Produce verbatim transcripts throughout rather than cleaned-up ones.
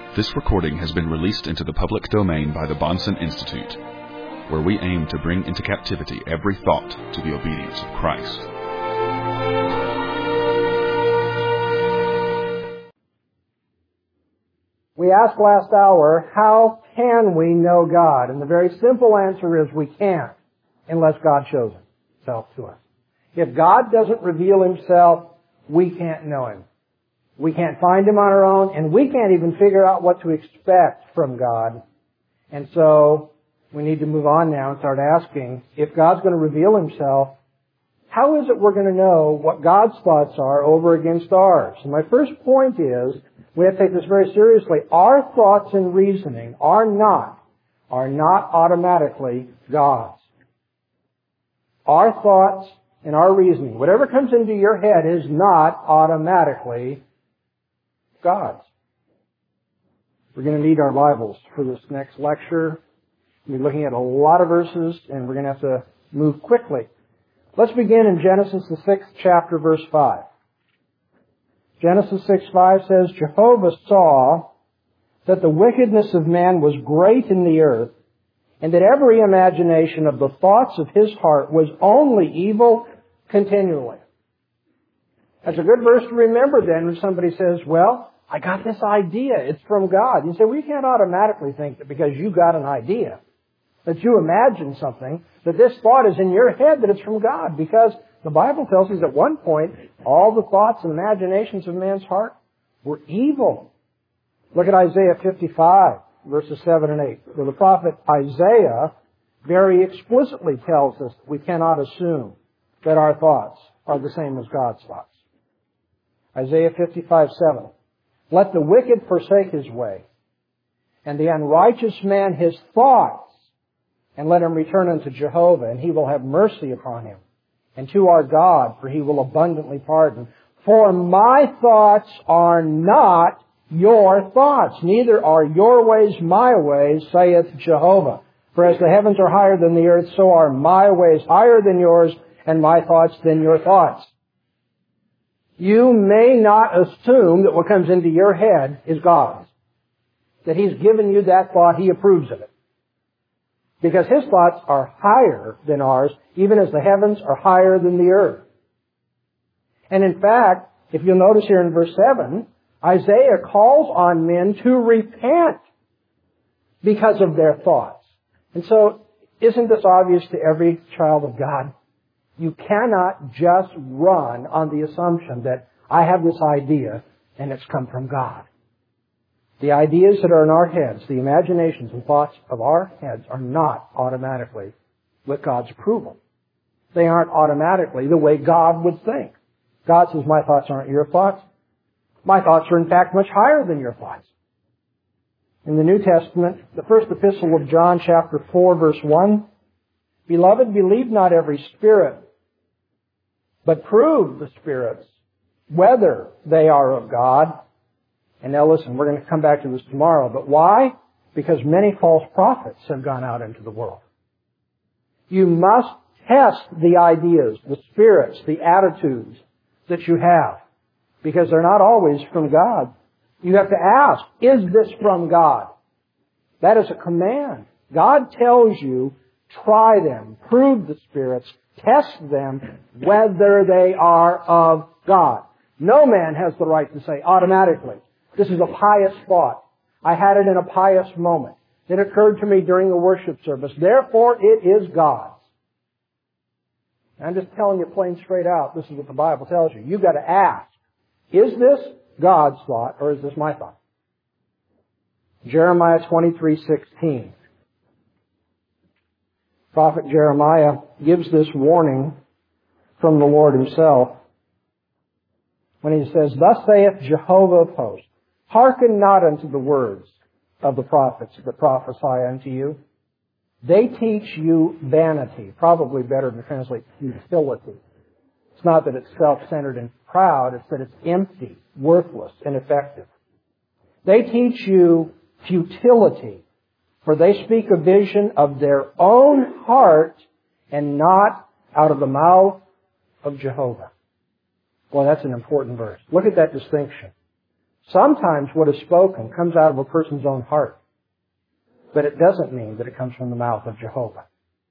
This recording has been released into the public domain by the Bahnsen Institute, where we aim to bring into captivity every thought to the obedience of Christ. We asked last hour, how can we know God? And the very simple answer is we can't, unless God shows Himself to us. If God doesn't reveal Himself, we can't know Him. We can't find Him on our own, and we can't even figure out what to expect from God. And so, we need to move on now and start asking, if God's going to reveal Himself, how is it we're going to know what God's thoughts are over against ours? And my first point is, we have to take this very seriously. Our thoughts and reasoning are not, are not automatically God's. Our thoughts and our reasoning, whatever comes into your head, is not automatically God's. We're going to need our Bibles for this next lecture. We're looking at a lot of verses, and we're going to have to move quickly. Let's begin in Genesis, the sixth chapter, verse five. Genesis six five says, Jehovah saw that the wickedness of man was great in the earth, and that every imagination of the thoughts of his heart was only evil continually. That's a good verse to remember then when somebody says, well, I got this idea, it's from God. You say, well, you can't automatically think that because you got an idea, that you imagine something, that this thought is in your head, that it's from God. Because the Bible tells us at one point, all the thoughts and imaginations of man's heart were evil. Look at Isaiah fifty-five, verses seven and eight. Where the prophet Isaiah very explicitly tells us we cannot assume that our thoughts are the same as God's thoughts. Isaiah fifty-five seven. Let the wicked forsake his way, and the unrighteous man his thoughts, and let him return unto Jehovah, and He will have mercy upon him, and to our God, for He will abundantly pardon. For my thoughts are not your thoughts, neither are your ways my ways, saith Jehovah. For as the heavens are higher than the earth, so are my ways higher than yours, and my thoughts than your thoughts. You may not assume that what comes into your head is God's. That He's given you that thought, He approves of it. Because His thoughts are higher than ours, even as the heavens are higher than the earth. And in fact, if you'll notice here in verse seven, Isaiah calls on men to repent because of their thoughts. And so, isn't this obvious to every child of God? You cannot just run on the assumption that I have this idea and it's come from God. The ideas that are in our heads, the imaginations and thoughts of our heads are not automatically with God's approval. They aren't automatically the way God would think. God says, my thoughts aren't your thoughts. My thoughts are in fact much higher than your thoughts. In the New Testament, the first epistle of John, chapter four, verse one, Beloved, believe not every spirit, but prove the spirits, whether they are of God. And now listen, we're going to come back to this tomorrow. But why? Because many false prophets have gone out into the world. You must test the ideas, the spirits, the attitudes that you have. Because they're not always from God. You have to ask, is this from God? That is a command. God tells you, try them, prove the spirits, test them, whether they are of God. No man has the right to say automatically, this is a pious thought. I had it in a pious moment. It occurred to me during the worship service. Therefore, it is God's. I'm just telling you plain straight out, this is what the Bible tells you. You've got to ask, is this God's thought or is this my thought? Jeremiah twenty-three sixteen. Prophet Jeremiah gives this warning from the Lord Himself when he says, Thus saith Jehovah of hosts, hearken not unto the words of the prophets that prophesy unto you. They teach you vanity. Probably better to translate futility. It's not that it's self-centered and proud, it's that it's empty, worthless, ineffective. They teach you futility, for they speak a vision of their own heart and not out of the mouth of Jehovah. Well, that's an important verse. Look at that distinction. Sometimes what is spoken comes out of a person's own heart. But it doesn't mean that it comes from the mouth of Jehovah.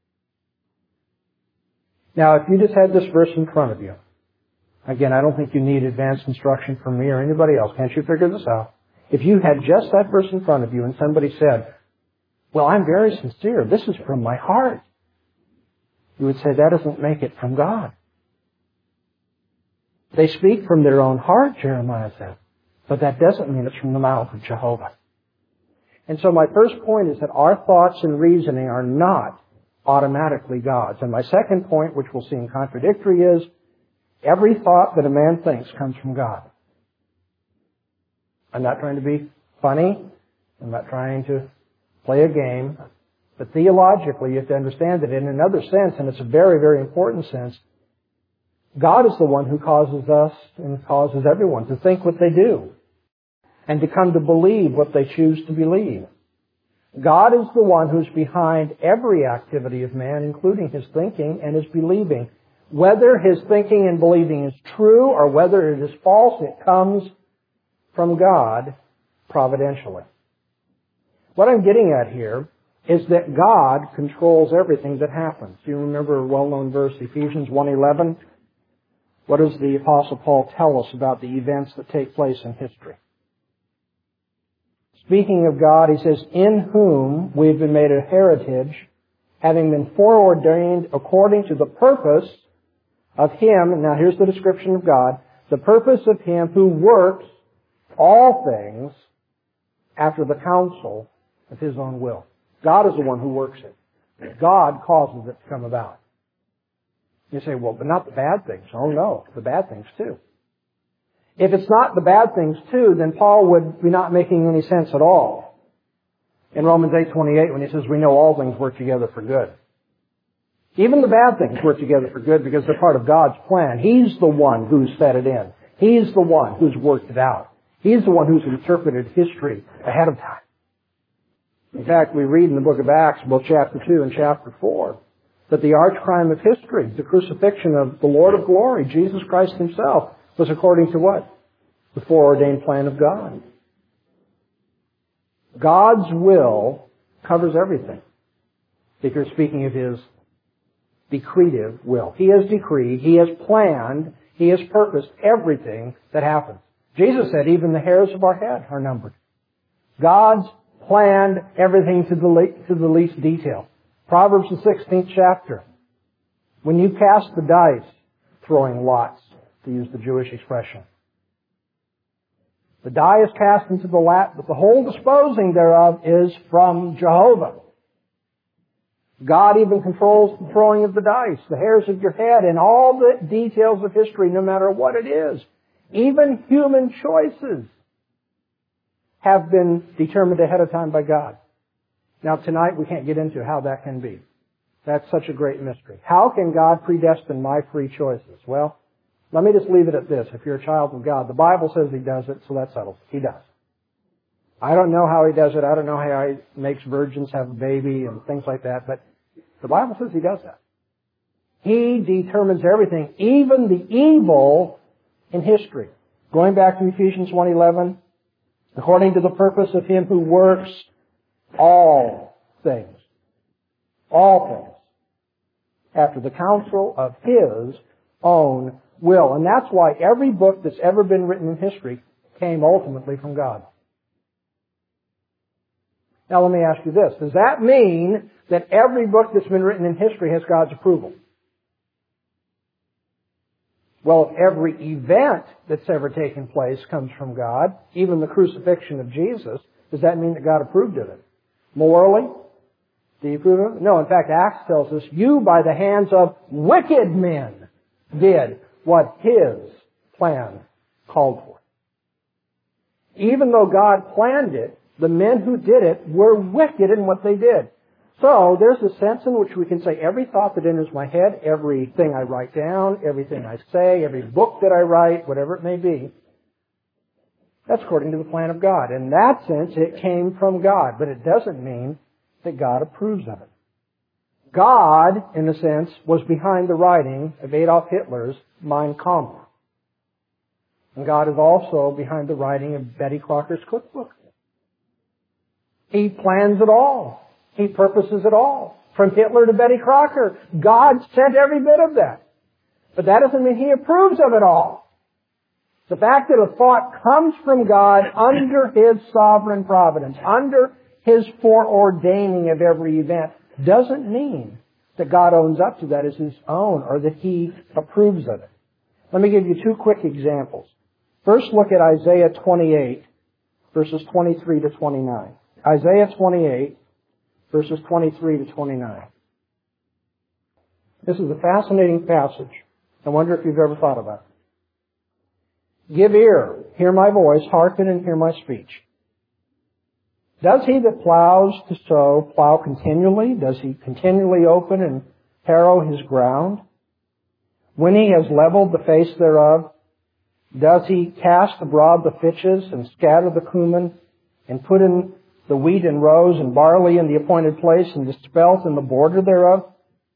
Now, if you just had this verse in front of you, again, I don't think you need advanced instruction from me or anybody else. Can't you figure this out? If you had just that verse in front of you and somebody said, well, I'm very sincere. This is from my heart. You would say, that doesn't make it from God. They speak from their own heart, Jeremiah said. But that doesn't mean it's from the mouth of Jehovah. And so my first point is that our thoughts and reasoning are not automatically God's. And my second point, which will seem contradictory, is every thought that a man thinks comes from God. I'm not trying to be funny. I'm not trying to play a game. But theologically, you have to understand that in another sense, and it's a very, very important sense, God is the one who causes us and causes everyone to think what they do and to come to believe what they choose to believe. God is the one who's behind every activity of man, including his thinking and his believing. Whether his thinking and believing is true or whether it is false, it comes from God providentially. What I'm getting at here is that God controls everything that happens. Do you remember a well-known verse, Ephesians one eleven? What does the Apostle Paul tell us about the events that take place in history? Speaking of God, he says, in whom we have been made a heritage, having been foreordained according to the purpose of Him, and now here's the description of God, the purpose of Him who works all things after the counsel of His own will. God is the one who works it. God causes it to come about. You say, well, but not the bad things. Oh no, the bad things too. If it's not the bad things too, then Paul would be not making any sense at all. In Romans eight twenty-eight, when he says, we know all things work together for good. Even the bad things work together for good because they're part of God's plan. He's the one who's set it in. He's the one who's worked it out. He's the one who's interpreted history ahead of time. In fact, we read in the book of Acts, both chapter two and chapter four, that the arch crime of history, the crucifixion of the Lord of glory, Jesus Christ Himself, was according to what? The foreordained plan of God. God's will covers everything. Because speaking of His decretive will. He has decreed, He has planned, He has purposed everything that happens. Jesus said even the hairs of our head are numbered. God's planned everything to the, le- to the least detail. Proverbs the sixteenth chapter. When you cast the dice, throwing lots, to use the Jewish expression, the die is cast into the lap, but the whole disposing thereof is from Jehovah. God even controls the throwing of the dice, the hairs of your head, and all the details of history, no matter what it is. Even human choices have been determined ahead of time by God. Now tonight we can't get into how that can be. That's such a great mystery. How can God predestine my free choices? Well, let me just leave it at this. If you're a child of God, the Bible says He does it, so that settles it. He does. I don't know how He does it. I don't know how He makes virgins have a baby and things like that, but the Bible says He does that. He determines everything, even the evil in history. Going back to Ephesians one eleven, according to the purpose of Him who works all things. All things. After the counsel of His own will. And that's why every book that's ever been written in history came ultimately from God. Now let me ask you this. Does that mean that every book that's been written in history has God's approval? Well, if every event that's ever taken place comes from God, even the crucifixion of Jesus, does that mean that God approved of it? Morally? Do you approve of it? No, in fact, Acts tells us, you by the hands of wicked men did what His plan called for. Even though God planned it, the men who did it were wicked in what they did. So there's a sense in which we can say every thought that enters my head, everything I write down, everything I say, every book that I write, whatever it may be, that's according to the plan of God. In that sense, it came from God, but it doesn't mean that God approves of it. God, in a sense, was behind the writing of Adolf Hitler's Mein Kampf. And God is also behind the writing of Betty Crocker's cookbook. He plans it all. He purposes it all. From Hitler to Betty Crocker, God sent every bit of that. But that doesn't mean He approves of it all. The fact that a thought comes from God under His sovereign providence, under His foreordaining of every event, doesn't mean that God owns up to that as His own or that He approves of it. Let me give you two quick examples. First, look at Isaiah twenty-eight, verses twenty-three to twenty-nine. Isaiah twenty-eight, verses twenty-three to twenty-nine. This is a fascinating passage. I wonder if you've ever thought about it. Give ear, hear my voice, hearken and hear my speech. Does he that plows to sow plow continually? Does he continually open and harrow his ground? When he has leveled the face thereof, does he cast abroad the fitches and scatter the cumin and put in the wheat in rows and barley in the appointed place and the spelt in the border thereof?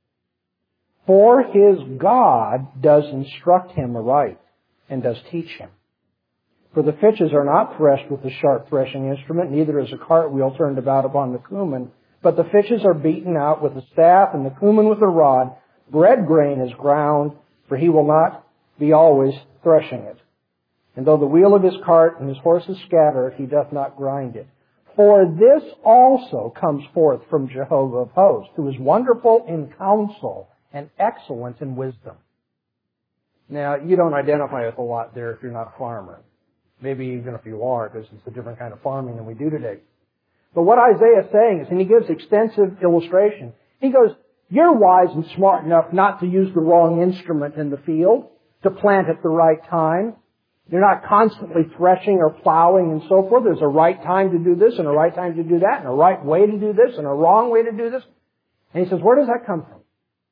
For his God does instruct him aright and does teach him. For the fitches are not threshed with a sharp threshing instrument, neither is a cartwheel turned about upon the cumin, but the fitches are beaten out with a staff and the cumin with a rod. Bread grain is ground, for he will not be always threshing it. And though the wheel of his cart and his horses scatter it, he doth not grind it. For this also comes forth from Jehovah of hosts, who is wonderful in counsel and excellent in wisdom. Now, you don't identify with a lot there if you're not a farmer. Maybe even if you are, because it's a different kind of farming than we do today. But what Isaiah is saying is, and he gives extensive illustration, he goes, you're wise and smart enough not to use the wrong instrument in the field, to plant at the right time. You're not constantly threshing or plowing and so forth. There's a right time to do this and a right time to do that and a right way to do this and a wrong way to do this. And he says, where does that come from?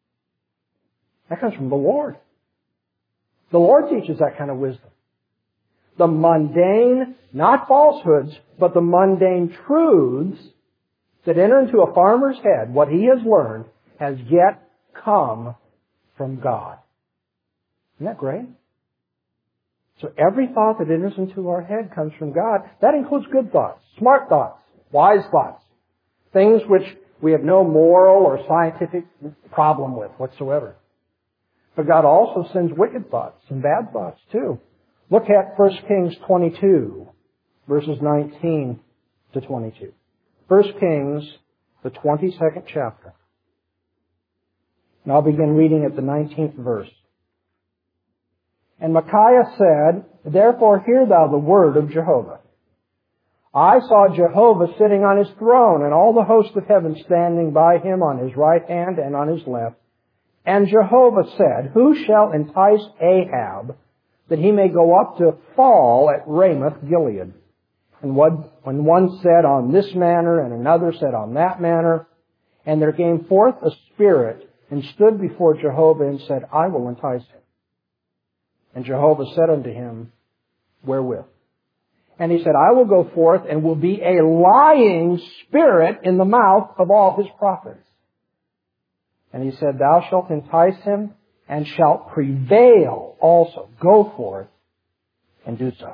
That comes from the Lord. The Lord teaches that kind of wisdom. The mundane, not falsehoods, but the mundane truths that enter into a farmer's head, what he has learned, has yet come from God. Isn't that great? So every thought that enters into our head comes from God. That includes good thoughts, smart thoughts, wise thoughts, things which we have no moral or scientific problem with whatsoever. But God also sends wicked thoughts and bad thoughts too. Look at First Kings twenty-two, verses nineteen to twenty-two. First Kings, the twenty-second chapter. And I'll begin reading at the nineteenth verse. And Micaiah said, therefore hear thou the word of Jehovah. I saw Jehovah sitting on his throne, and all the host of heaven standing by him on his right hand and on his left. And Jehovah said, who shall entice Ahab, that he may go up to fall at Ramoth Gilead? And what, when one said on this manner, and another said on that manner, and there came forth a spirit, and stood before Jehovah, and said, I will entice him. And Jehovah said unto him, wherewith? And he said, I will go forth, and will be a lying spirit in the mouth of all his prophets. And he said, thou shalt entice him, and shalt prevail also. Go forth, and do so.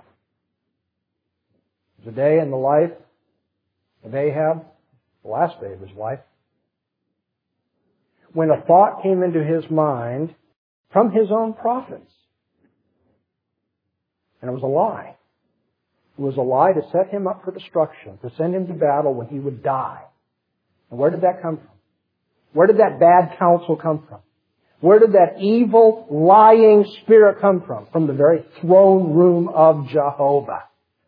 The day in the life of Ahab, the last day of his life, when a thought came into his mind from his own prophets. And it was a lie. It was a lie to set him up for destruction, to send him to battle when he would die. And where did that come from? Where did that bad counsel come from? Where did that evil, lying spirit come from? From the very throne room of Jehovah.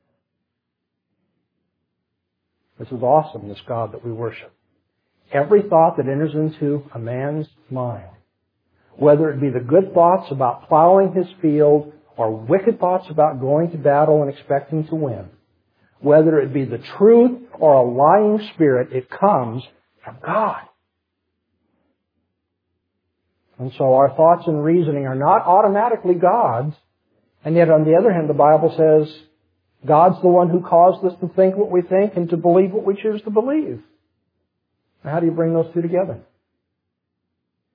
This is awesome, this God that we worship. Every thought that enters into a man's mind, whether it be the good thoughts about plowing his field or wicked thoughts about going to battle and expecting to win, whether it be the truth or a lying spirit, it comes from God. And so our thoughts and reasoning are not automatically God's, and yet on the other hand, the Bible says God's the one who caused us to think what we think and to believe what we choose to believe. Now, how do you bring those two together?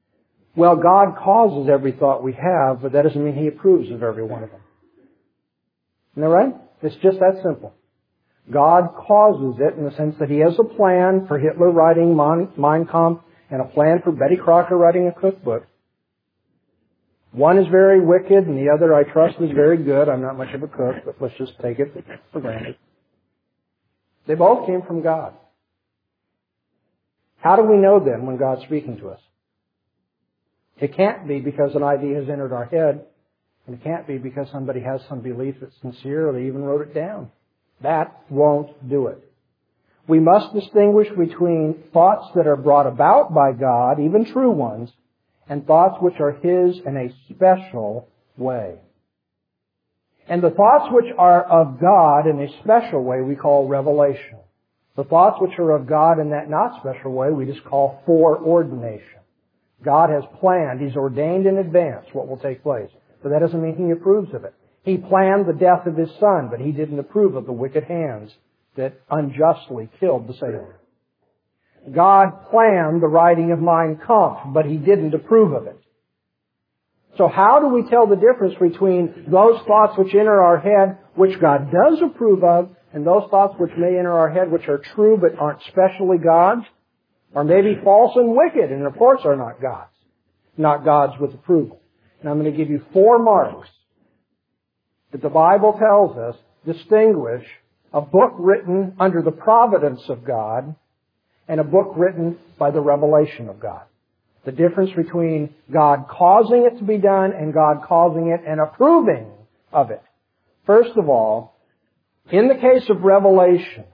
Well, God causes every thought we have, but that doesn't mean He approves of every one of them. Isn't that right? It's just that simple. God causes it in the sense that He has a plan for Hitler writing Mein Kampf and a plan for Betty Crocker writing a cookbook. One is very wicked and the other, I trust, is very good. I'm not much of a cook, but let's just take it for granted. They both came from God. How do we know then when God's speaking to us? It can't be because an idea has entered our head, and it can't be because somebody has some belief that's sincere or they even wrote it down. That won't do it. We must distinguish between thoughts that are brought about by God, even true ones, and thoughts which are His in a special way. And the thoughts which are of God in a special way we call revelation. The thoughts which are of God in that not special way we just call foreordination. God has planned, He's ordained in advance what will take place. But that doesn't mean He approves of it. He planned the death of His Son, but He didn't approve of the wicked hands that unjustly killed the Savior. God planned the writing of Mein Kampf, but He didn't approve of it. So how do we tell the difference between those thoughts which enter our head, which God does approve of, and those thoughts which may enter our head, which are true but aren't specially God's, or maybe false and wicked, and of course are not God's, not God's with approval? And I'm going to give you four marks that the Bible tells us distinguish a book written under the providence of God and a book written by the revelation of God. The difference between God causing it to be done and God causing it and approving of it. First of all, in the case of revelation,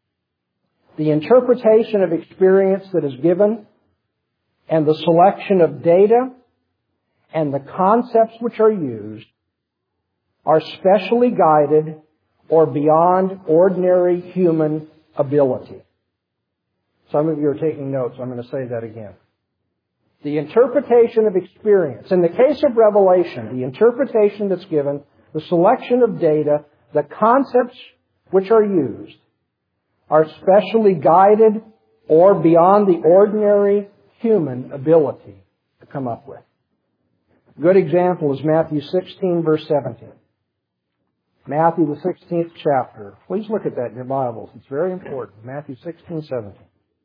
the interpretation of experience that is given and the selection of data and the concepts which are used are specially guided or beyond ordinary human ability. Some of you are taking notes. I'm going to say that again. The interpretation of experience. In the case of revelation, the interpretation that's given, the selection of data, the concepts which are used, are specially guided or beyond the ordinary human ability to come up with. A good example is Matthew sixteen, verse seventeen. Matthew, the sixteenth chapter. Please look at that in your Bibles. It's very important. Matthew sixteen, seventeen.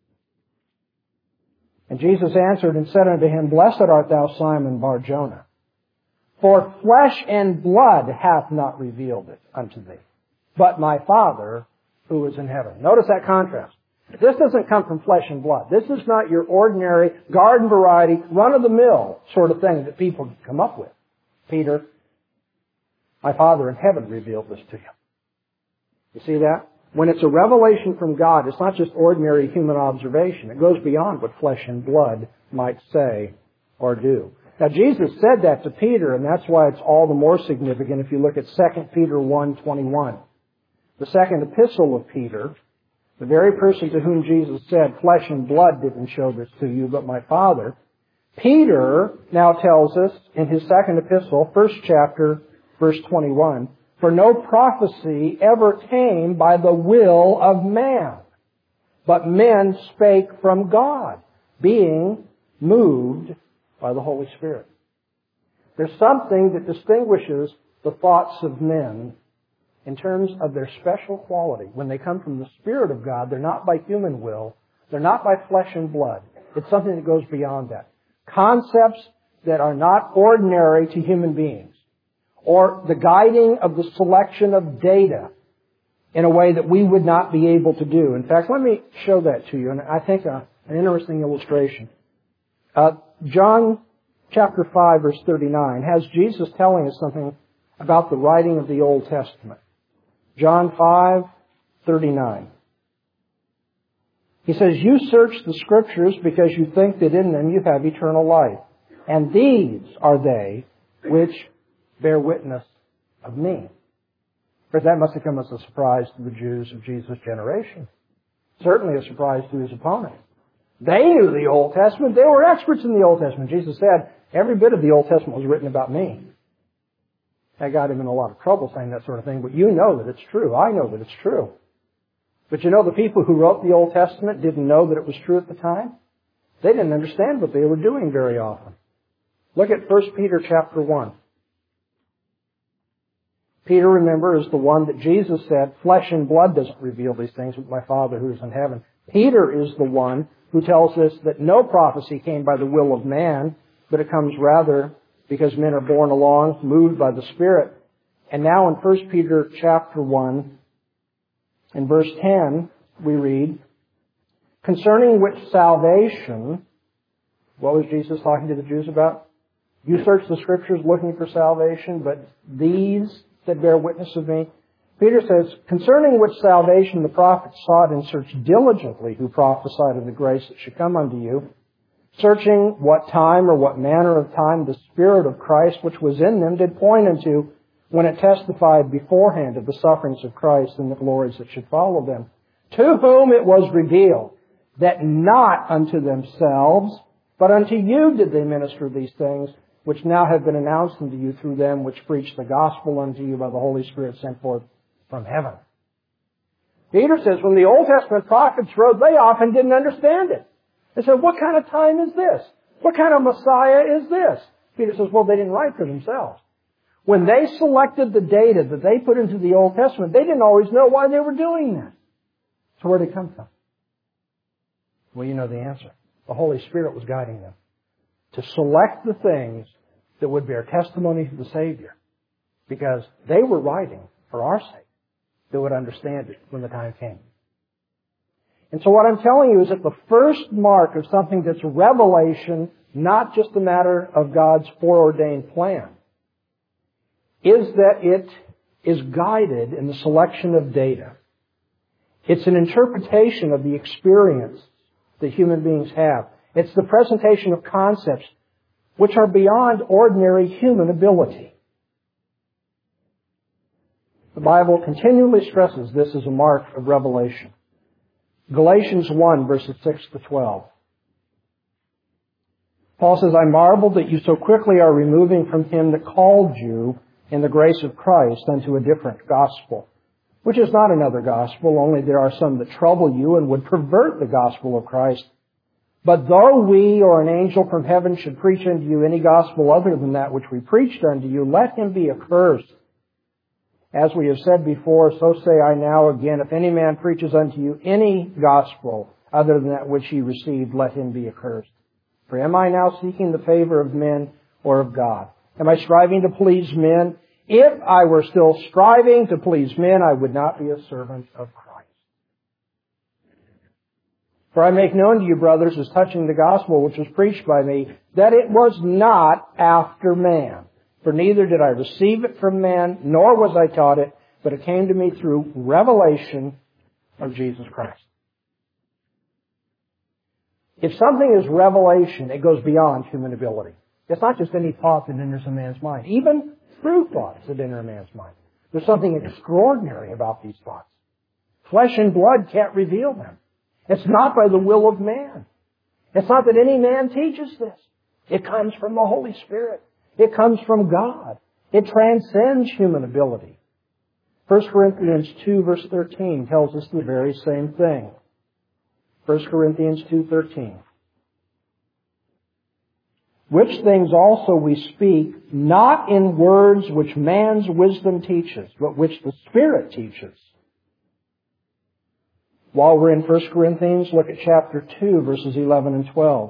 And Jesus answered and said unto him, Blessed art thou, Simon Bar-Jonah, for flesh and blood hath not revealed it unto thee, but my Father who is in heaven. Notice that contrast. This doesn't come from flesh and blood. This is not your ordinary garden variety, run-of-the-mill sort of thing that people come up with. Peter, my Father in heaven revealed this to you. You see that? When it's a revelation from God, it's not just ordinary human observation. It goes beyond what flesh and blood might say or do. Now, Jesus said that to Peter, and that's why it's all the more significant if you look at Second Peter one twenty-one. The second epistle of Peter, the very person to whom Jesus said, Flesh and blood didn't show this to you, but my Father. Peter now tells us in his second epistle, first chapter, verse twenty-one, For no prophecy ever came by the will of man, but men spake from God, being moved by the Holy Spirit. There's something that distinguishes the thoughts of men in terms of their special quality. When they come from the Spirit of God, they're not by human will. They're not by flesh and blood. It's something that goes beyond that. Concepts that are not ordinary to human beings, or the guiding of the selection of data in a way that we would not be able to do. In fact, let me show that to you, and I think a, an interesting illustration. Uh, John chapter five, verse thirty-nine, has Jesus telling us something about the writing of the Old Testament. John five, thirty-nine. He says, You search the Scriptures because you think that in them you have eternal life. And these are they which bear witness of me. Of course, that must have come as a surprise to the Jews of Jesus' generation. Certainly a surprise to his opponents. They knew the Old Testament. They were experts in the Old Testament. Jesus said, every bit of the Old Testament was written about me. That got him in a lot of trouble saying that sort of thing, but you know that it's true. I know that it's true. But you know, the people who wrote the Old Testament didn't know that it was true at the time. They didn't understand what they were doing very often. Look at First Peter chapter one. Peter, remember, is the one that Jesus said, flesh and blood doesn't reveal these things, but my Father who is in heaven. Peter is the one who tells us that no prophecy came by the will of man, but it comes rather because men are borne along, moved by the Spirit. And now in First Peter chapter one, in verse ten, we read, concerning which salvation, what was Jesus talking to the Jews about? You search the Scriptures looking for salvation, but these that bear witness of me. Peter says, concerning which salvation the prophets sought and searched diligently who prophesied of the grace that should come unto you, searching what time or what manner of time the Spirit of Christ which was in them did point unto, when it testified beforehand of the sufferings of Christ and the glories that should follow them, to whom it was revealed that not unto themselves, but unto you did they minister these things, which now have been announced unto you through them which preach the gospel unto you by the Holy Spirit sent forth from heaven. Peter says when the Old Testament prophets wrote, they often didn't understand it. They said, what kind of time is this? What kind of Messiah is this? Peter says, well, they didn't write for themselves. When they selected the data that they put into the Old Testament, they didn't always know why they were doing that. So where did it come from? Well, you know the answer. The Holy Spirit was guiding them to select the things that would bear testimony to the Savior, because they were writing for our sake, that would understand it when the time came. And so what I'm telling you is that the first mark of something that's revelation, not just a matter of God's foreordained plan, is that it is guided in the selection of data. It's an interpretation of the experience that human beings have. It's the presentation of concepts which are beyond ordinary human ability. The Bible continually stresses this as a mark of revelation. Galatians one, verses six to twelve. Paul says, I marvel that you so quickly are removing from him that called you in the grace of Christ unto a different gospel, which is not another gospel, only there are some that trouble you and would pervert the gospel of Christ. But though we or an angel from heaven should preach unto you any gospel other than that which we preached unto you, let him be accursed. As we have said before, so say I now again, if any man preaches unto you any gospel other than that which he received, let him be accursed. For am I now seeking the favor of men or of God? Am I striving to please men? If I were still striving to please men, I would not be a servant of Christ. For I make known to you, brothers, as touching the gospel which was preached by me, that it was not after man. For neither did I receive it from man, nor was I taught it, but it came to me through revelation of Jesus Christ. If something is revelation, it goes beyond human ability. It's not just any thought that enters a man's mind. Even true thoughts that enter a man's mind. There's something extraordinary about these thoughts. Flesh and blood can't reveal them. It's not by the will of man. It's not that any man teaches this. It comes from the Holy Spirit. It comes from God. It transcends human ability. First Corinthians two, verse thirteen tells us the very same thing. First Corinthians two thirteen. Which things also we speak, not in words which man's wisdom teaches, but which the Spirit teaches. While we're in First Corinthians, look at chapter two, verses eleven and twelve.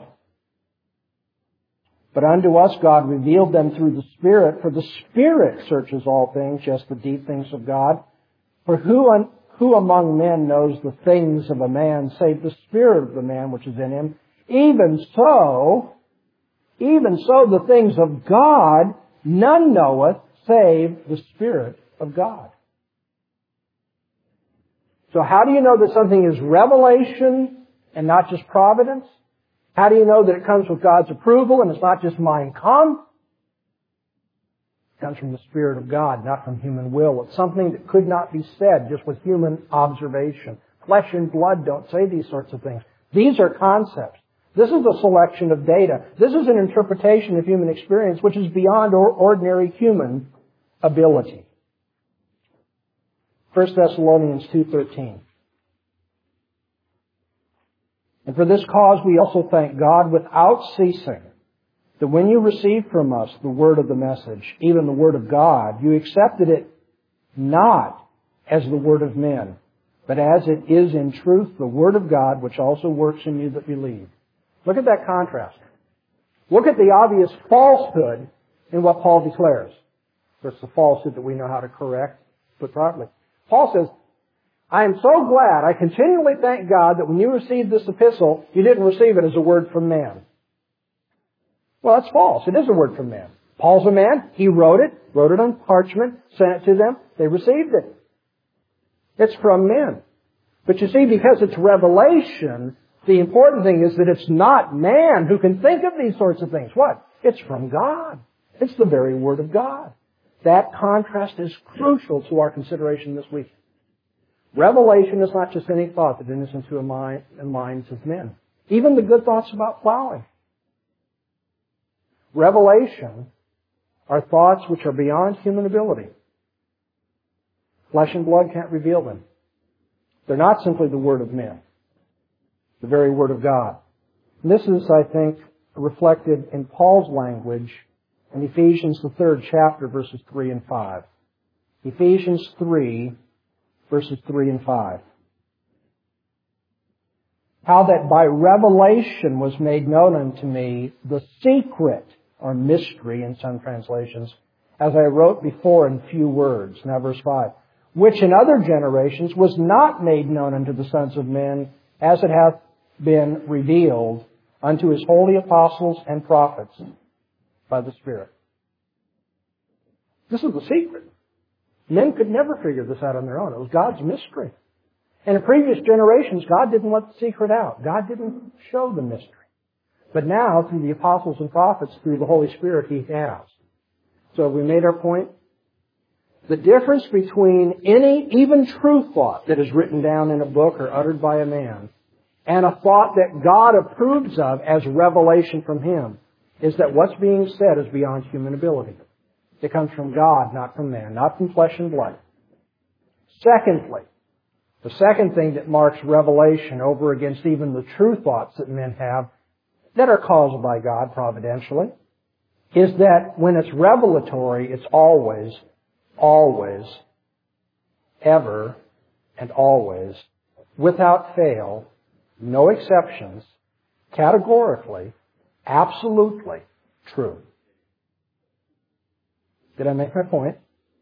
But unto us God revealed them through the Spirit, for the Spirit searches all things, just the deep things of God. For who, un, who among men knows the things of a man, save the Spirit of the man which is in him? Even so, even so the things of God none knoweth, save the Spirit of God. So how do you know that something is revelation and not just providence? How do you know that it comes with God's approval and it's not just Mein Kampf? It comes from the Spirit of God, not from human will. It's something that could not be said just with human observation. Flesh and blood don't say these sorts of things. These are concepts. This is a selection of data. This is an interpretation of human experience which is beyond ordinary human ability. First Thessalonians two thirteen. And for this cause we also thank God without ceasing, that when you received from us the word of the message, even the word of God, you accepted it not as the word of men, but as it is in truth the word of God, which also works in you that believe. Look at that contrast. Look at the obvious falsehood in what Paul declares. It's the falsehood that we know how to correct, put properly. Paul says, I am so glad, I continually thank God that when you received this epistle, you didn't receive it as a word from man. Well, that's false. It is a word from man. Paul's a man. He wrote it, wrote it on parchment, sent it to them. They received it. It's from men. But you see, because it's revelation, the important thing is that it's not man who can think of these sorts of things. What? It's from God. It's the very Word of God. That contrast is crucial to our consideration this week. Revelation is not just any thought that enters into the mind, minds of men. Even the good thoughts about plowing. Revelation are thoughts which are beyond human ability. Flesh and blood can't reveal them. They're not simply the word of men. The very word of God. And this is, I think, reflected in Paul's language in Ephesians, the third chapter, verses three and five. Ephesians three, verses three and five. How that by revelation was made known unto me the secret, or mystery in some translations, as I wrote before in few words. Now verse five. Which in other generations was not made known unto the sons of men, as it hath been revealed unto his holy apostles and prophets by the Spirit. This is the secret. Men could never figure this out on their own. It was God's mystery. And in previous generations, God didn't let the secret out. God didn't show the mystery. But now, through the apostles and prophets, through the Holy Spirit, He has. So have we made our point? The difference between any, even true thought that is written down in a book or uttered by a man, and a thought that God approves of as revelation from Him, is that what's being said is beyond human ability. It comes from God, not from man, not from flesh and blood. Secondly, the second thing that marks revelation over against even the true thoughts that men have that are caused by God providentially is that when it's revelatory, it's always, always, ever, and always, without fail, no exceptions, categorically, absolutely true. Did I make my point?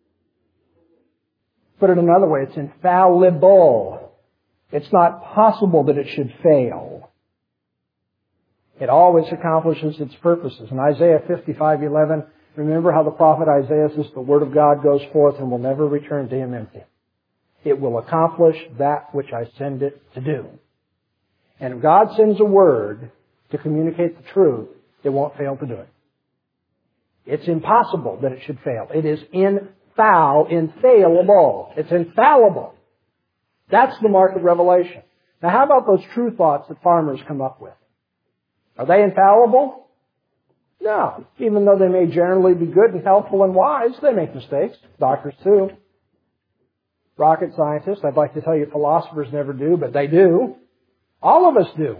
Put it another way, it's infallible. It's not possible that it should fail. It always accomplishes its purposes. In Isaiah fifty-five eleven, remember how the prophet Isaiah says the word of God goes forth and will never return to him empty. It will accomplish that which I send it to do. And if God sends a word to communicate the truth, it won't fail to do it. It's impossible that it should fail. It is infall, infallible. It's infallible. That's the mark of revelation. Now how about those true thoughts that farmers come up with? Are they infallible? No. Even though they may generally be good and helpful and wise, they make mistakes. Doctors too. Rocket scientists, I'd like to tell you philosophers never do, but they do. All of us do.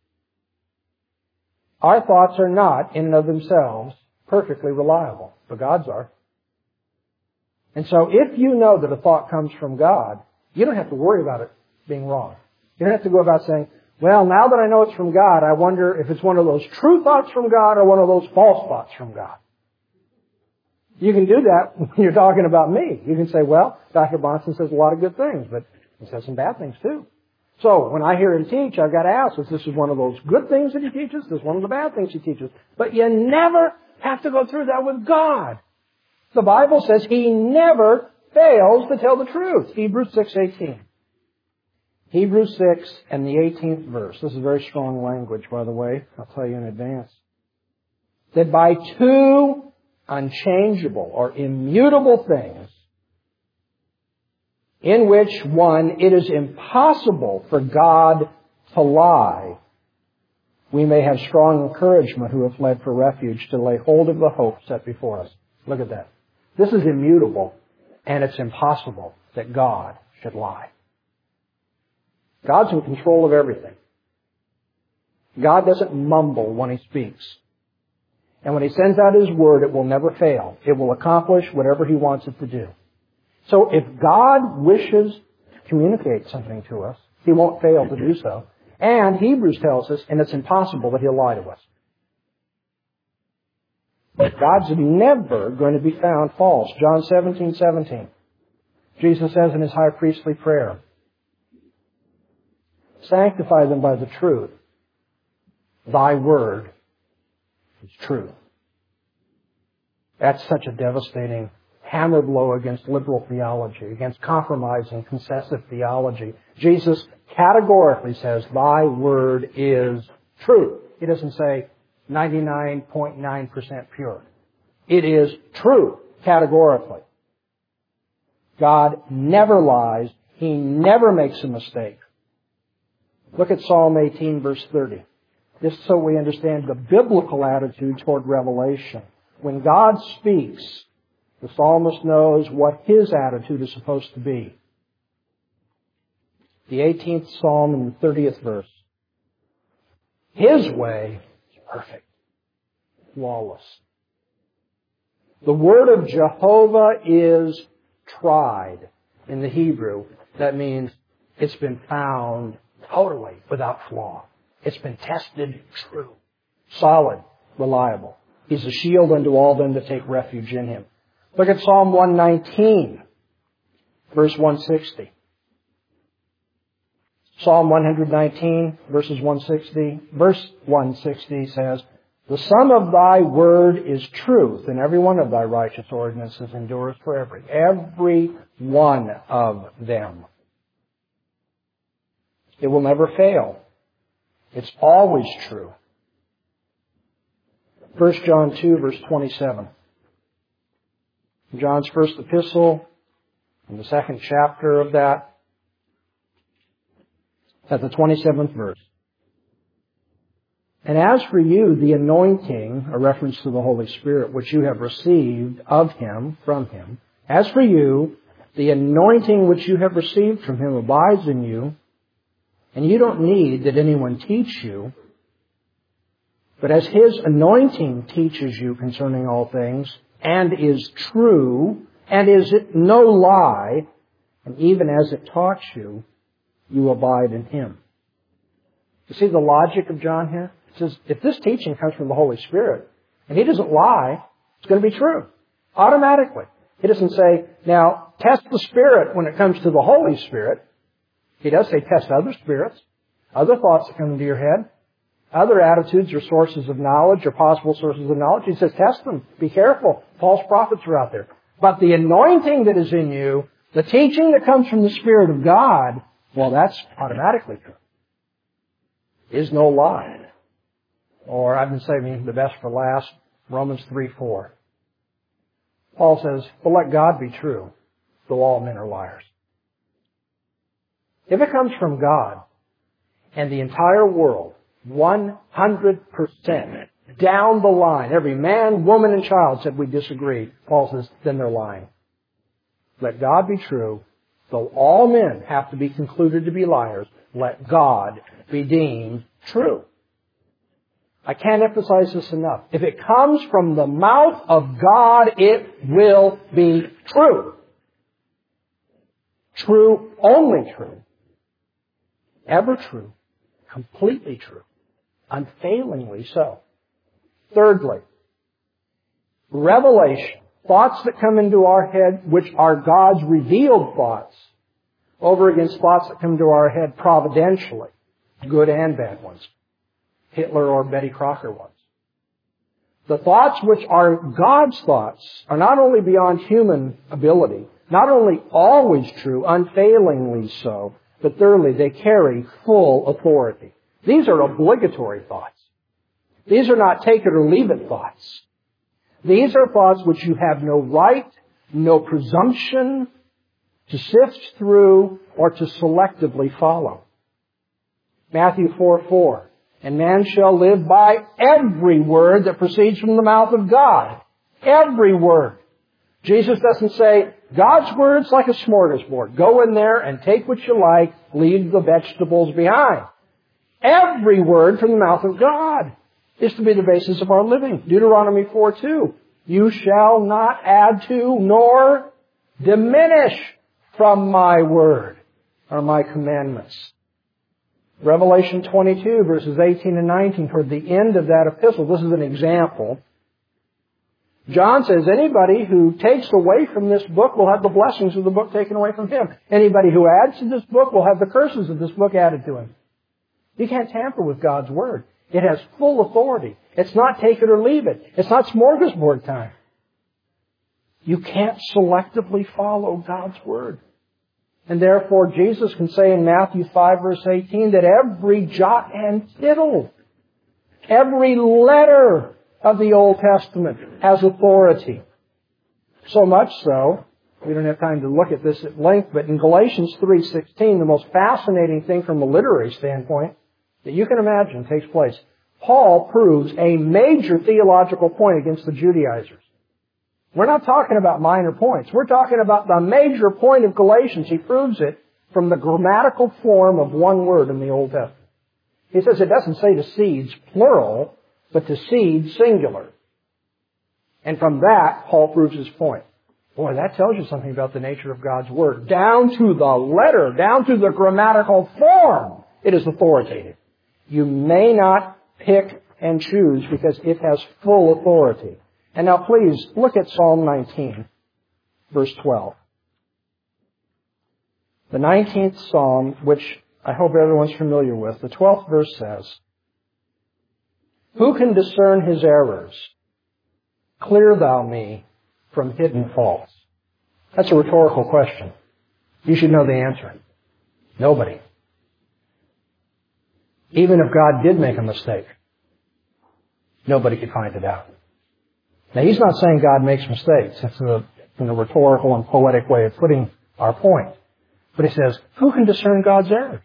Our thoughts are not, in and of themselves, perfectly reliable, but God's are. And so if you know that a thought comes from God, you don't have to worry about it being wrong. You don't have to go about saying, well, now that I know it's from God, I wonder if it's one of those true thoughts from God or one of those false thoughts from God. You can do that when you're talking about me. You can say, well, Doctor Bahnsen says a lot of good things, but he says some bad things too. So when I hear him teach, I've got to ask if this is one of those good things that he teaches, this is one of the bad things he teaches. But you never have to go through that with God. The Bible says He never fails to tell the truth. Hebrews six eighteen. Hebrews six and the eighteenth verse. This is very strong language, by the way. I'll tell you in advance. That by two unchangeable or immutable things, in which one it is impossible for God to lie, we may have strong encouragement who have fled for refuge to lay hold of the hope set before us. Look at that. This is immutable, and it's impossible that God should lie. God's in control of everything. God doesn't mumble when He speaks. And when He sends out His word, it will never fail. It will accomplish whatever He wants it to do. So if God wishes to communicate something to us, He won't fail to do so. And Hebrews tells us, and it's impossible that He'll lie to us. God's never going to be found false. John seventeen seventeen. Jesus says in His high priestly prayer, sanctify them by the truth. Thy word is true. That's such a devastating hammer blow against liberal theology, against compromising, concessive theology. Jesus categorically says, thy word is true. He doesn't say ninety-nine point nine percent pure. It is true, categorically. God never lies. He never makes a mistake. Look at Psalm eighteen, verse thirty. Just so we understand the biblical attitude toward revelation. When God speaks, the psalmist knows what his attitude is supposed to be. The eighteenth Psalm and the thirtieth verse. His way is perfect, flawless. The word of Jehovah is tried in the Hebrew. That means it's been found totally without flaw. It's been tested true, solid, reliable. He's a shield unto all them that take refuge in Him. Look at Psalm one nineteen, verse one sixty. Psalm one nineteen, verses one sixty. Verse one sixty says, the sum of thy word is truth, and every one of thy righteous ordinances endures forever. Every one of them. It will never fail. It's always true. First John two, verse twenty-seven. John's first epistle, in the second chapter of that, at the twenty-seventh verse. And as for you, the anointing, a reference to the Holy Spirit, which you have received of Him, from Him. As for you, the anointing which you have received from Him abides in you, and you don't need that anyone teach you. But as His anointing teaches you concerning all things, and is true, and is no lie, and even as it taught you, you abide in Him. You see the logic of John here? It says, if this teaching comes from the Holy Spirit, and He doesn't lie, it's going to be true. Automatically. He doesn't say, now, test the Spirit when it comes to the Holy Spirit. He does say test other spirits, other thoughts that come into your head, other attitudes or sources of knowledge or possible sources of knowledge. He says test them. Be careful. False prophets are out there. But the anointing that is in you, the teaching that comes from the Spirit of God, well, that's automatically true. Is no lie. Or I've been saving the best for last, Romans three four. Paul says, but let God be true, though all men are liars. If it comes from God, and the entire world, one hundred percent, down the line, every man, woman, and child said we disagree, Paul says, then they're lying. Let God be true, though all men have to be concluded to be liars, let God be deemed true. I can't emphasize this enough. If it comes from the mouth of God, it will be true. True, only true. Ever true. Completely true. Unfailingly so. Thirdly, revelation. Thoughts that come into our head, which are God's revealed thoughts, over against thoughts that come to our head providentially. Good and bad ones. Hitler or Betty Crocker ones. The thoughts which are God's thoughts are not only beyond human ability, not only always true, unfailingly so, but thirdly, they carry full authority. These are obligatory thoughts. These are not take it or leave it thoughts. These are thoughts which you have no right, no presumption to sift through or to selectively follow. Matthew four four. And man shall live by every word that proceeds from the mouth of God. Every word. Jesus doesn't say, God's word's like a smorgasbord. Go in there and take what you like, leave the vegetables behind. Every word from the mouth of God is to be the basis of our living. Deuteronomy four two. You shall not add to nor diminish from my word or my commandments. Revelation twenty-two, verses eighteen and nineteen, toward the end of that epistle, this is an example. John says, anybody who takes away from this book will have the blessings of the book taken away from him. Anybody who adds to this book will have the curses of this book added to him. You can't tamper with God's word. It has full authority. It's not take it or leave it. It's not smorgasbord time. You can't selectively follow God's word. And therefore, Jesus can say in Matthew five, verse eighteen, that every jot and tittle, every letter of the Old Testament has authority. So much so, we don't have time to look at this at length, but in Galatians three sixteen, the most fascinating thing from a literary standpoint that you can imagine takes place. Paul proves a major theological point against the Judaizers. We're not talking about minor points. We're talking about the major point of Galatians. He proves it from the grammatical form of one word in the Old Testament. He says it doesn't say to seeds, plural, but to seed, singular. And from that, Paul proves his point. Boy, that tells you something about the nature of God's word. Down to the letter, down to the grammatical form, it is authoritative. You may not pick and choose because it has full authority. And now please, look at Psalm nineteen, verse twelve. The nineteenth Psalm, which I hope everyone's familiar with, the twelfth verse says, "Who can discern his errors? Clear thou me from hidden faults." That's a rhetorical question. You should know the answer. Nobody. Even if God did make a mistake, nobody could find it out. Now, he's not saying God makes mistakes. That's a, in a rhetorical and poetic way of putting our point. But he says, who can discern God's errors?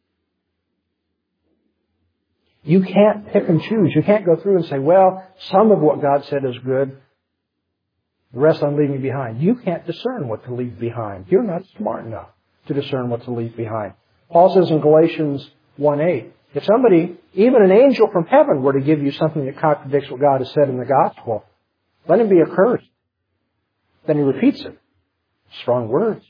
You can't pick and choose. You can't go through and say, well, some of what God said is good. The rest I'm leaving behind. You can't discern what to leave behind. You're not smart enough to discern what to leave behind. Paul says in Galatians one eight, if somebody, even an angel from heaven, were to give you something that contradicts what God has said in the gospel, let him be accursed. Then he repeats it. Strong words.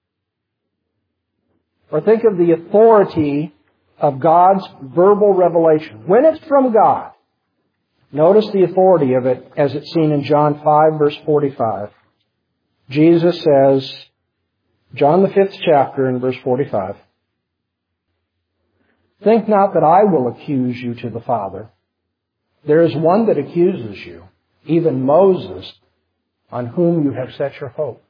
Or think of the authority of God's verbal revelation. When it's from God, notice the authority of it as it's seen in John five, verse forty-five. Jesus says, John the fifth chapter in verse forty-five, "Think not that I will accuse you to the Father. There is one that accuses you, even Moses, on whom you have set your hope."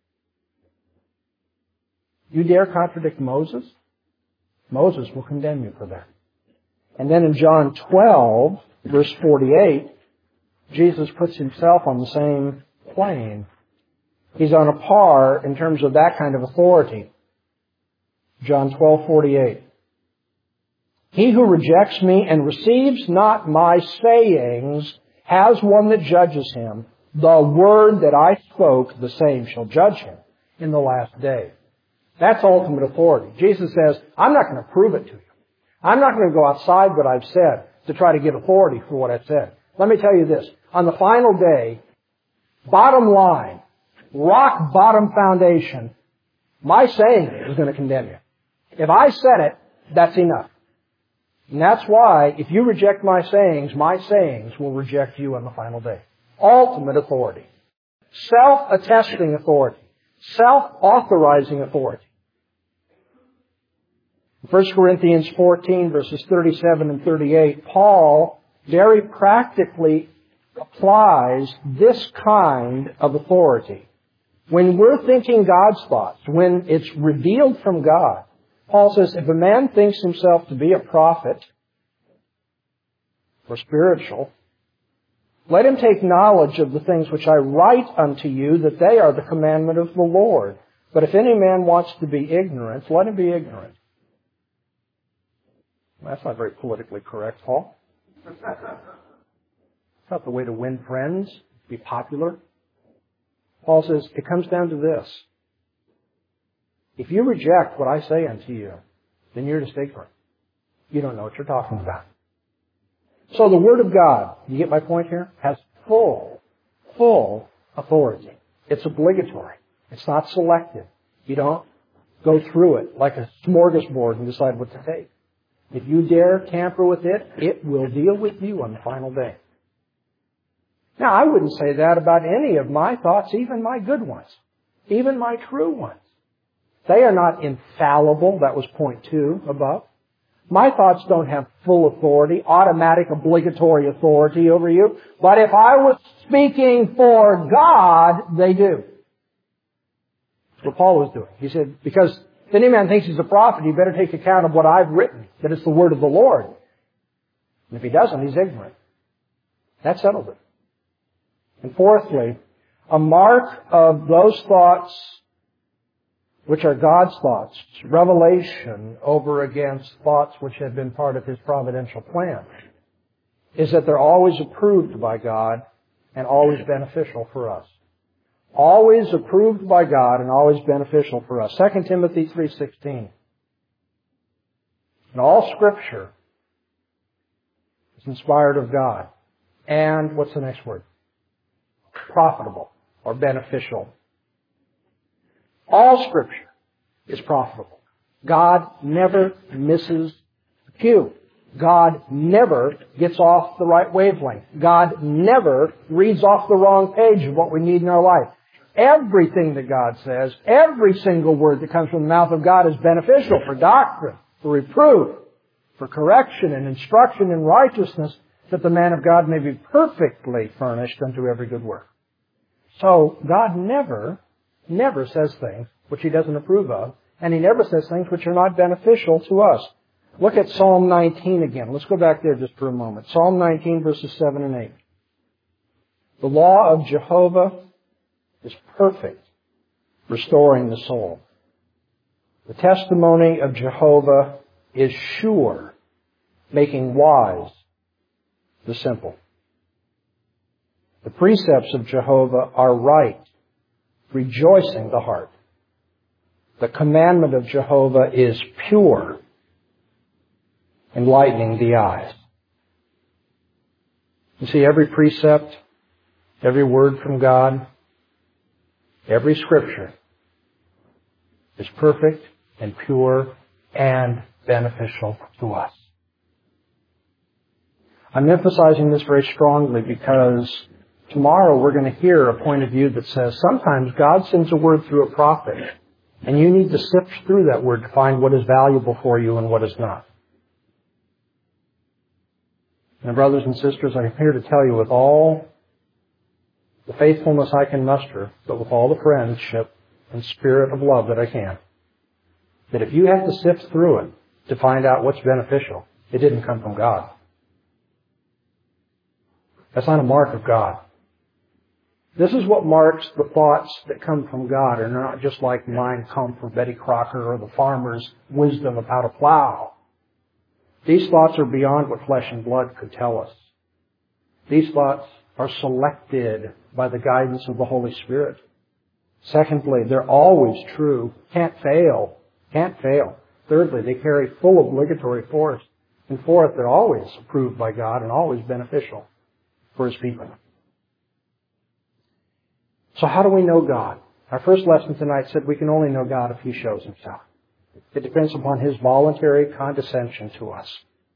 You dare contradict Moses? Moses will condemn you for that. And then in John twelve, verse forty-eight, Jesus puts himself on the same plane. He's on a par in terms of that kind of authority. John twelve forty-eight. "He who rejects me and receives not my sayings has one that judges him. The word that I spoke, the same shall judge him in the last day." That's ultimate authority. Jesus says, I'm not going to prove it to you. I'm not going to go outside what I've said to try to get authority for what I've said. Let me tell you this. On the final day, bottom line, rock bottom foundation, my saying is going to condemn you. If I said it, that's enough. And that's why, if you reject my sayings, my sayings will reject you on the final day. Ultimate authority. Self-attesting authority. Self-authorizing authority. In First Corinthians fourteen, verses thirty-seven and thirty-eight, Paul very practically applies this kind of authority. When we're thinking God's thoughts, when it's revealed from God, Paul says, if a man thinks himself to be a prophet or spiritual, let him take knowledge of the things which I write unto you, that they are the commandment of the Lord. But if any man wants to be ignorant, let him be ignorant. That's not very politically correct, Paul. It's not the way to win friends, be popular. Paul says, it comes down to this. If you reject what I say unto you, then you're just ignorant. You don't know what you're talking about. So the Word of God, you get my point here, has full, full authority. It's obligatory. It's not selective. You don't go through it like a smorgasbord and decide what to take. If you dare tamper with it, it will deal with you on the final day. Now, I wouldn't say that about any of my thoughts, even my good ones, even my true ones. They are not infallible. That was point two above. My thoughts don't have full authority, automatic, obligatory authority over you. But if I was speaking for God, they do. That's what Paul was doing. He said, because if any man thinks he's a prophet, he better take account of what I've written, that it's the word of the Lord. And if he doesn't, he's ignorant. That settles it. And fourthly, a mark of those thoughts which are God's thoughts, revelation over against thoughts which have been part of His providential plan, is that they're always approved by God and always beneficial for us. Always approved by God and always beneficial for us. Second Timothy three sixteen. And all Scripture is inspired of God. And, what's the next word? Profitable or beneficial. All Scripture is profitable. God never misses the cue. God never gets off the right wavelength. God never reads off the wrong page of what we need in our life. Everything that God says, every single word that comes from the mouth of God is beneficial for doctrine, for reproof, for correction and instruction in righteousness, that the man of God may be perfectly furnished unto every good work. So God never, never says things which He doesn't approve of, and He never says things which are not beneficial to us. Look at Psalm nineteen again. Let's go back there just for a moment. Psalm nineteen, verses seven and eight. The law of Jehovah is perfect, restoring the soul. The testimony of Jehovah is sure, making wise the simple. The precepts of Jehovah are right, rejoicing the heart. The commandment of Jehovah is pure, enlightening the eyes. You see, every precept, every word from God, every Scripture is perfect and pure and beneficial to us. I'm emphasizing this very strongly because tomorrow we're going to hear a point of view that says sometimes God sends a word through a prophet, and you need to sift through that word to find what is valuable for you and what is not. And brothers and sisters, I'm here to tell you with all the faithfulness I can muster, but with all the friendship and spirit of love that I can, that if you have to sift through it to find out what's beneficial, it didn't come from God. That's not a mark of God. This is what marks the thoughts that come from God, and they're not just like mine come from Betty Crocker or the farmer's wisdom of how to plow. These thoughts are beyond what flesh and blood could tell us. These thoughts are selected by the guidance of the Holy Spirit. Secondly, they're always true. Can't fail. Can't fail. Thirdly, they carry full obligatory force. And fourth, they're always approved by God and always beneficial for His people. So how do we know God? Our first lesson tonight said we can only know God if He shows Himself. It depends upon His voluntary condescension to us.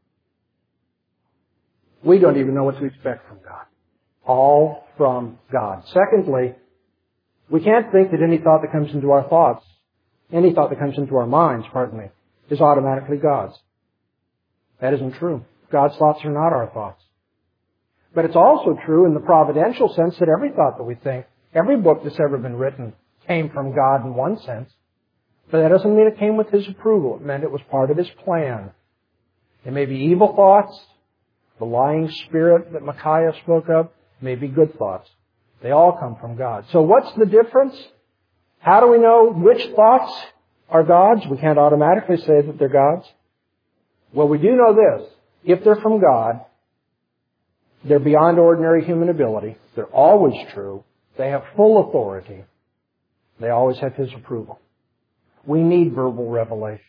We don't even know what to expect from God. All from God. Secondly, we can't think that any thought that comes into our thoughts, any thought that comes into our minds, pardon me, is automatically God's. That isn't true. God's thoughts are not our thoughts. But it's also true in the providential sense that every thought that we think, every book that's ever been written, came from God in one sense. But that doesn't mean it came with His approval. It meant it was part of His plan. It may be evil thoughts, the lying spirit that Micaiah spoke of, may be good thoughts. They all come from God. So what's the difference? How do we know which thoughts are God's? We can't automatically say that they're God's. Well, we do know this. If they're from God, they're beyond ordinary human ability. They're always true. They have full authority. They always have His approval. We need verbal revelation.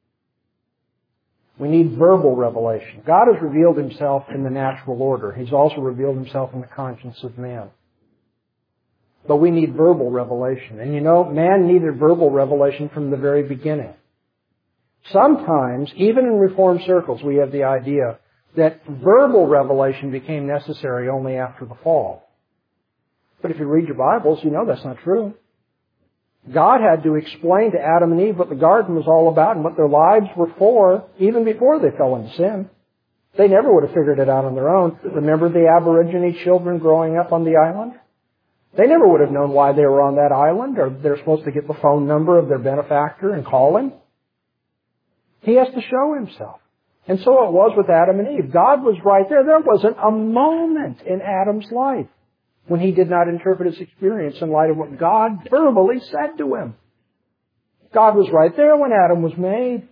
We need verbal revelation. God has revealed Himself in the natural order. He's also revealed Himself in the conscience of man. But we need verbal revelation. And you know, man needed verbal revelation from the very beginning. Sometimes, even in Reformed circles, we have the idea that verbal revelation became necessary only after the fall. But if you read your Bibles, you know that's not true. God had to explain to Adam and Eve what the garden was all about and what their lives were for, even before they fell into sin. They never would have figured it out on their own. Remember the Aborigine children growing up on the island? They never would have known why they were on that island, or they're supposed to get the phone number of their benefactor and call him. He has to show himself. And so it was with Adam and Eve. God was right there. There wasn't a moment in Adam's life when he did not interpret his experience in light of what God verbally said to him. God was right there when Adam was made.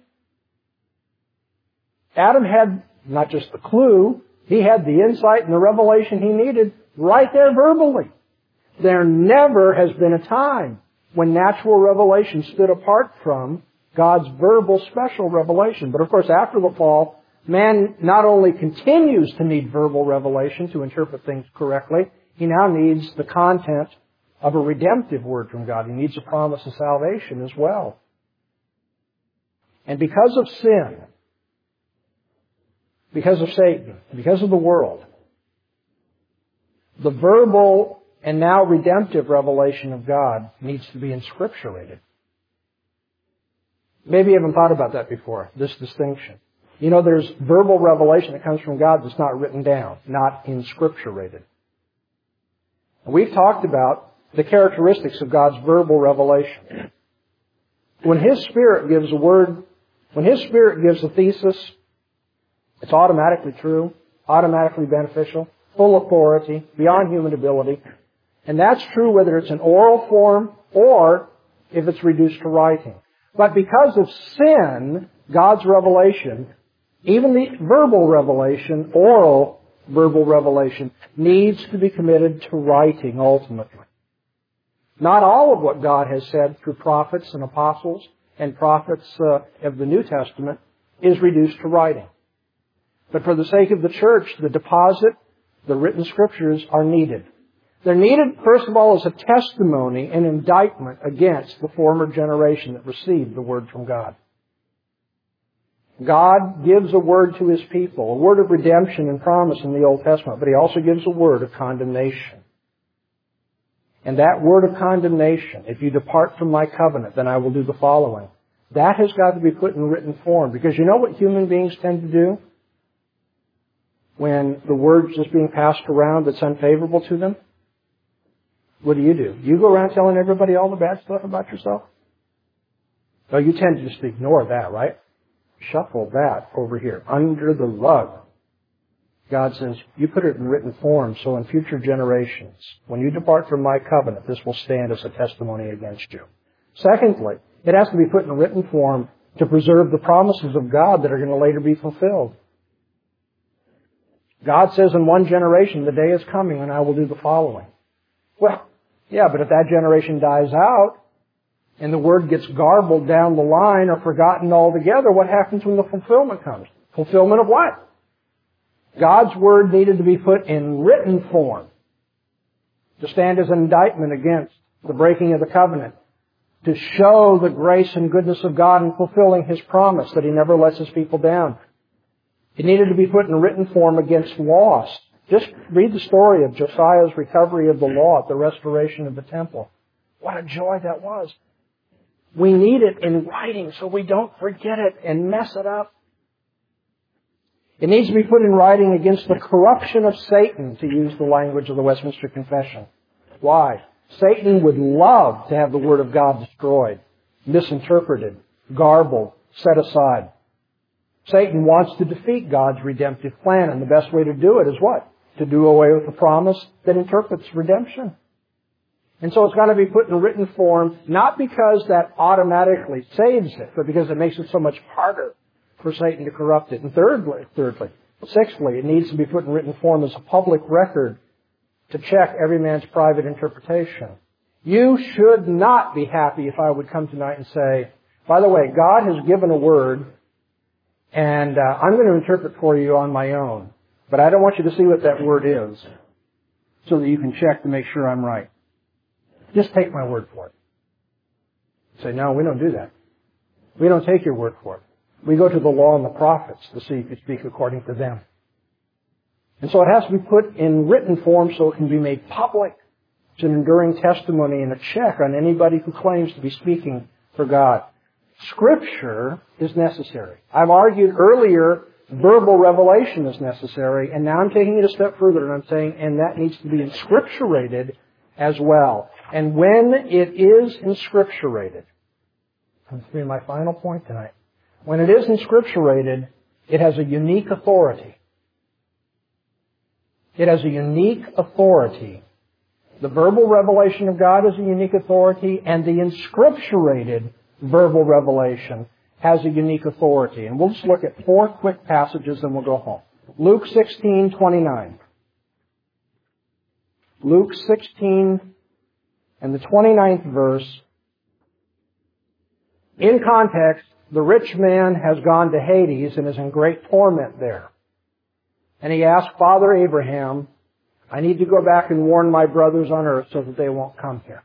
Adam had not just the clue, he had the insight and the revelation he needed right there verbally. There never has been a time when natural revelation stood apart from God's verbal special revelation. But of course, after the fall, man not only continues to need verbal revelation to interpret things correctly, he now needs the content of a redemptive word from God. He needs a promise of salvation as well. And because of sin, because of Satan, because of the world, the verbal and now redemptive revelation of God needs to be inscripturated. Maybe you haven't thought about that before, this distinction. You know, there's verbal revelation that comes from God that's not written down, not inscripturated. We've talked about the characteristics of God's verbal revelation. When His Spirit gives a word, when His Spirit gives a thesis, it's automatically true, automatically beneficial, full authority, beyond human ability. And that's true whether it's in oral form or if it's reduced to writing. But because of sin, God's revelation, even the verbal revelation, oral verbal revelation, needs to be committed to writing ultimately. Not all of what God has said through prophets and apostles and prophets uh, of the New Testament is reduced to writing. But for the sake of the church, the deposit, the written scriptures are needed. They're needed, first of all, as a testimony and indictment against the former generation that received the word from God. God gives a word to His people, a word of redemption and promise in the Old Testament, but He also gives a word of condemnation. And that word of condemnation, if you depart from my covenant, then I will do the following. That has got to be put in written form, because you know what human beings tend to do when the word's just being passed around that's unfavorable to them? What do you do? You go around telling everybody all the bad stuff about yourself? No, you tend to just ignore that, right? Shuffle that over here, under the rug. God says, you put it in written form, so in future generations, when you depart from my covenant, this will stand as a testimony against you. Secondly, it has to be put in written form to preserve the promises of God that are going to later be fulfilled. God says in one generation, the day is coming when I will do the following. Well, yeah, but if that generation dies out, and the word gets garbled down the line or forgotten altogether, what happens when the fulfillment comes? Fulfillment of what? God's word needed to be put in written form to stand as an indictment against the breaking of the covenant, to show the grace and goodness of God in fulfilling His promise that He never lets His people down. It needed to be put in written form against loss. Just read the story of Josiah's recovery of the law at the restoration of the temple. What a joy that was. We need it in writing so we don't forget it and mess it up. It needs to be put in writing against the corruption of Satan, to use the language of the Westminster Confession. Why? Satan would love to have the Word of God destroyed, misinterpreted, garbled, set aside. Satan wants to defeat God's redemptive plan, and the best way to do it is what? To do away with the promise that interprets redemption. And so it's got to be put in written form, not because that automatically saves it, but because it makes it so much harder for Satan to corrupt it. And thirdly, thirdly, sixthly, it needs to be put in written form as a public record to check every man's private interpretation. You should not be happy if I would come tonight and say, by the way, God has given a word, and uh, I'm going to interpret for you on my own. But I don't want you to see what that word is, so that you can check to make sure I'm right. Just take my word for it. Say, no, we don't do that. We don't take your word for it. We go to the law and the prophets to see if you speak according to them. And so it has to be put in written form so it can be made public. It's an enduring testimony and a check on anybody who claims to be speaking for God. Scripture is necessary. I've argued earlier verbal revelation is necessary, and now I'm taking it a step further and I'm saying, and that needs to be inscripturated as well. And when it is inscripturated, this will be my final point tonight, when it is inscripturated, it has a unique authority. It has a unique authority. The verbal revelation of God is a unique authority, and the inscripturated verbal revelation has a unique authority. And we'll just look at four quick passages and we'll go home. Luke sixteen twenty-nine. Luke sixteen and the twenty-ninth verse. In context, the rich man has gone to Hades and is in great torment there. And he asked Father Abraham, I need to go back and warn my brothers on earth so that they won't come here.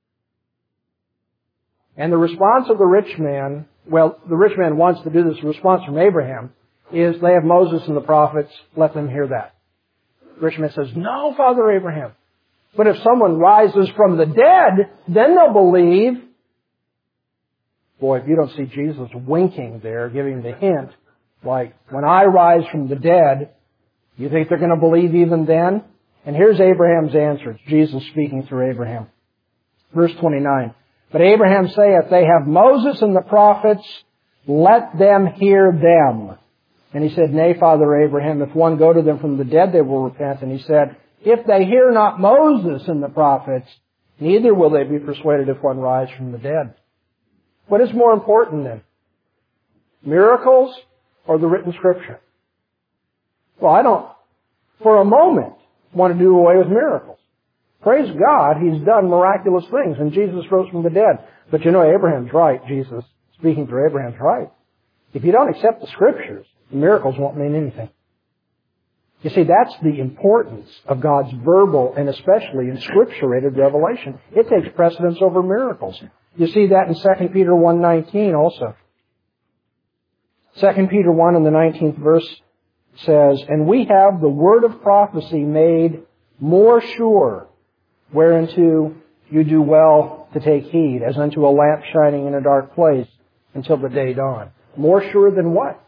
And the response of the rich man, well, the rich man wants to do this, the response from Abraham is, they have Moses and the prophets, let them hear that. The rich man says, no, Father Abraham. But if someone rises from the dead, then they'll believe. Boy, if you don't see Jesus winking there, giving the hint, like, when I rise from the dead, you think they're going to believe even then? And here's Abraham's answer. It's Jesus speaking through Abraham. Verse twenty-nine. But Abraham saith, they have Moses and the prophets, let them hear them. And he said, nay, Father Abraham, if one go to them from the dead, they will repent. And he said, if they hear not Moses and the prophets, neither will they be persuaded if one rise from the dead. What is more important then? Miracles or the written Scripture? Well, I don't, for a moment, want to do away with miracles. Praise God, He's done miraculous things, and Jesus rose from the dead. But you know, Abraham's right. Jesus, speaking through Abraham's right. If you don't accept the Scriptures, the miracles won't mean anything. You see, that's the importance of God's verbal and especially inscripturated revelation. It takes precedence over miracles. You see that in Second Peter one nineteen also. Second Peter one and the nineteenth verse says, and we have the word of prophecy made more sure, whereunto you do well to take heed, as unto a lamp shining in a dark place until the day dawn. More sure than what?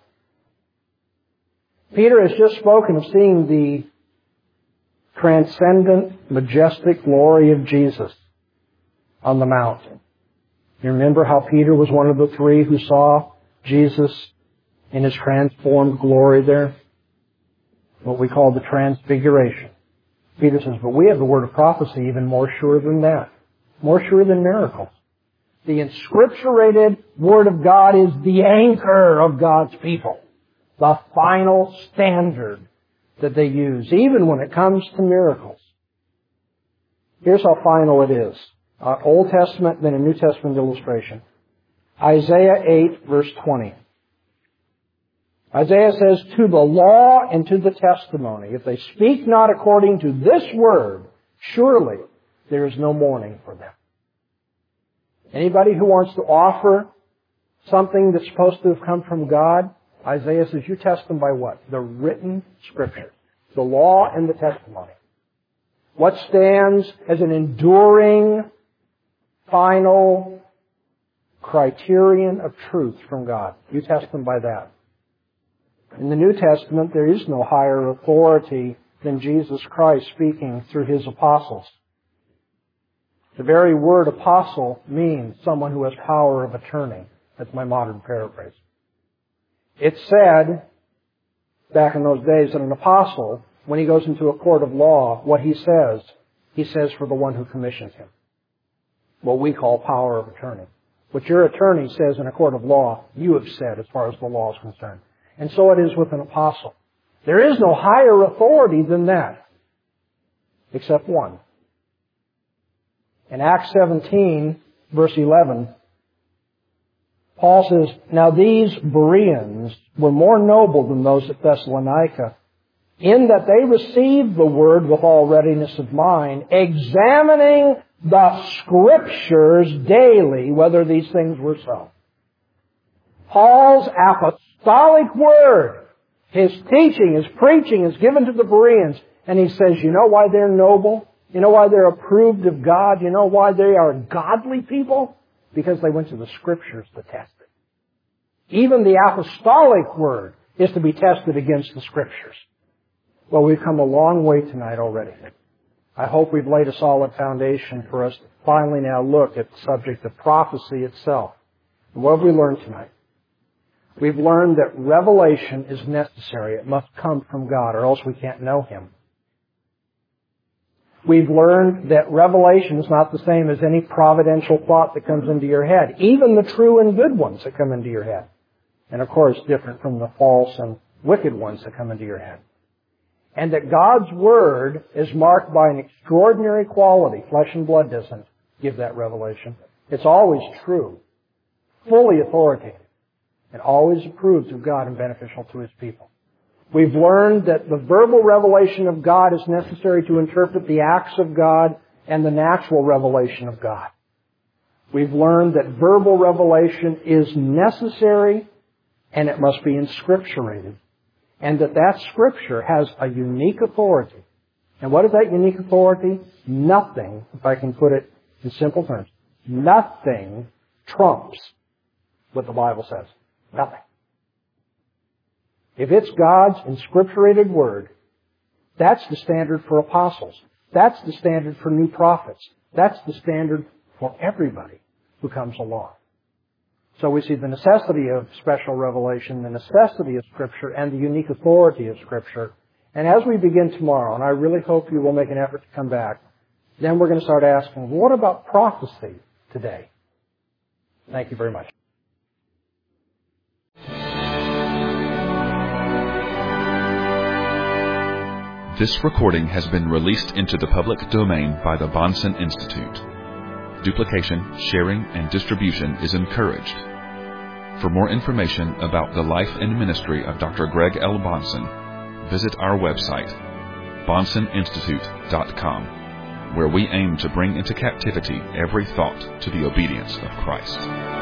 Peter has just spoken of seeing the transcendent, majestic glory of Jesus on the mountain. You remember how Peter was one of the three who saw Jesus in His transformed glory there? What we call the transfiguration. Peter says, but we have the word of prophecy even more sure than that. More sure than miracles. The inscripturated Word of God is the anchor of God's people. The final standard that they use, even when it comes to miracles. Here's how final it is. Uh, Old Testament, then a New Testament illustration. Isaiah eight, verse twenty. Isaiah says, to the law and to the testimony, if they speak not according to this word, surely there is no mourning for them. Anybody who wants to offer something that's supposed to have come from God, Isaiah says, you test them by what? The written Scripture. The law and the testimony. What stands as an enduring, final criterion of truth from God? You test them by that. In the New Testament, there is no higher authority than Jesus Christ speaking through His apostles. The very word apostle means someone who has power of attorney. That's my modern paraphrase. It said, back in those days, that an apostle, when he goes into a court of law, what he says, he says for the one who commissions him. What we call power of attorney. What your attorney says in a court of law, you have said as far as the law is concerned. And so it is with an apostle. There is no higher authority than that, except one. In Acts seventeen, verse eleven, Paul says, now these Bereans were more noble than those at Thessalonica, in that they received the Word with all readiness of mind, examining the Scriptures daily, whether these things were so. Paul's apostolic word, his teaching, his preaching is given to the Bereans, and he says, you know why they're noble? You know why they're approved of God? You know why they are godly people? Because they went to the Scriptures to test it. Even the apostolic word is to be tested against the Scriptures. Well, we've come a long way tonight already. I hope we've laid a solid foundation for us to finally now look at the subject of prophecy itself. And what have we learned tonight? We've learned that revelation is necessary. It must come from God, or else we can't know Him. We've learned that revelation is not the same as any providential thought that comes into your head, even the true and good ones that come into your head. And of course, different from the false and wicked ones that come into your head. And that God's Word is marked by an extraordinary quality. Flesh and blood doesn't give that revelation. It's always true, fully authoritative, and always approved of God and beneficial to His people. We've learned that the verbal revelation of God is necessary to interpret the acts of God and the natural revelation of God. We've learned that verbal revelation is necessary and it must be inscripturated. And that that Scripture has a unique authority. And what is that unique authority? Nothing, if I can put it in simple terms, nothing trumps what the Bible says. Nothing. If it's God's inscripturated Word, that's the standard for apostles. That's the standard for new prophets. That's the standard for everybody who comes along. So we see the necessity of special revelation, the necessity of Scripture, and the unique authority of Scripture. And as we begin tomorrow, and I really hope you will make an effort to come back, then we're going to start asking, what about prophecy today? Thank you very much. This recording has been released into the public domain by the Bahnsen Institute. Duplication, sharing, and distribution is encouraged. For more information about the life and ministry of Doctor Greg L. Bahnsen, visit our website, bahnsen institute dot com, where we aim to bring into captivity every thought to the obedience of Christ.